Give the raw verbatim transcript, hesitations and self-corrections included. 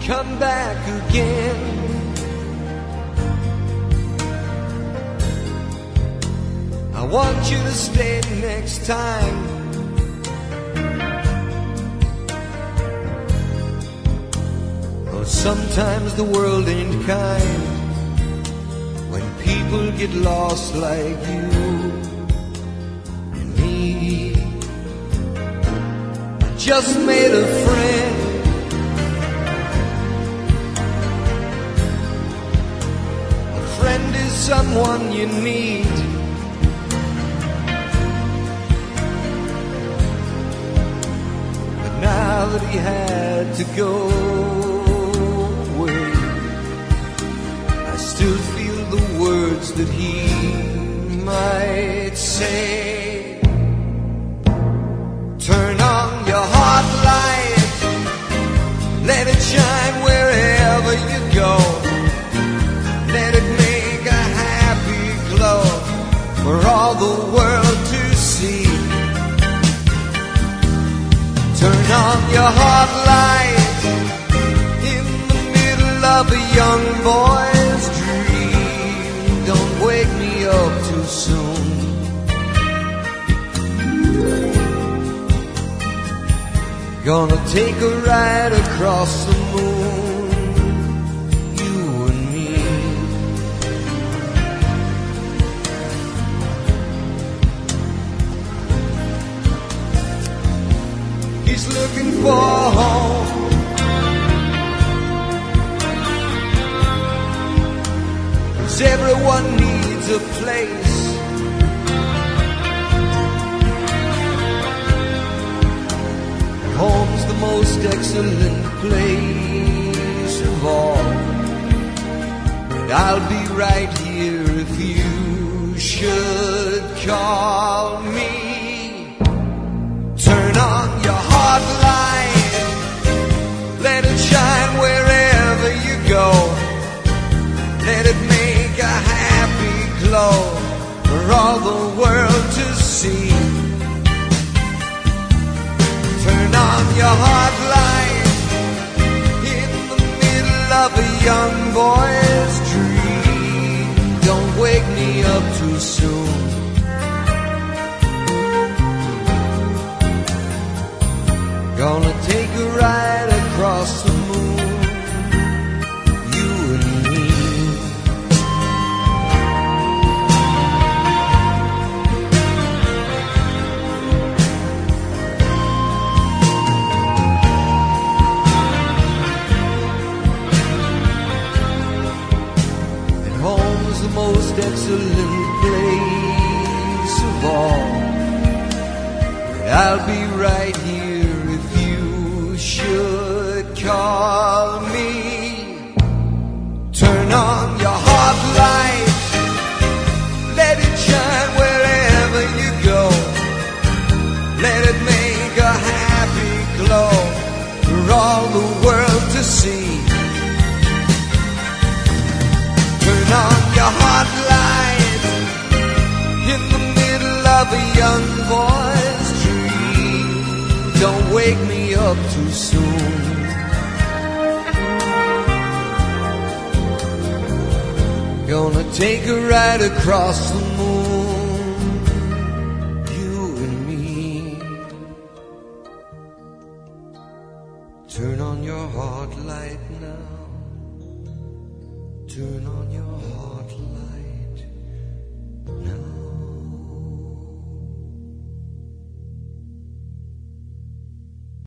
come back again. I want you to stay next time. Oh, sometimes the world ain't kind when people get lost like you and me. I just made a friend. A friend is someone you need. Now that he had to go away, I still feel the words that he might say. Turn on your heart light, let it shine wherever you go. Let it make a happy glow for all the world to see. Turn on your heart light in the middle of a young boy's dream. Don't wake me up too soon. Gonna take a ride across the moon, you and me. He's looking for home. Cause everyone needs a place. Home's the most excellent place of all. And I'll be right here if you should call me. Turn on your heart light, let it shine wherever you go. Let it make a happy glow for all the world to see. Turn on your heart light in the middle of a young boy's dream. Don't wake me up too soon. Gonna take a ride across the moon, you and me. And home's the most excellent place of all. And I'll be right here should call me. Turn on your heart light, let it shine wherever you go. Let it make a happy glow for all the world to see. Turn on your heart light in the middle of a young boy's dream. Don't wake me up too soon. Gonna take a ride across the moon, you and me. Turn on your heart light now. Turn on your heart light.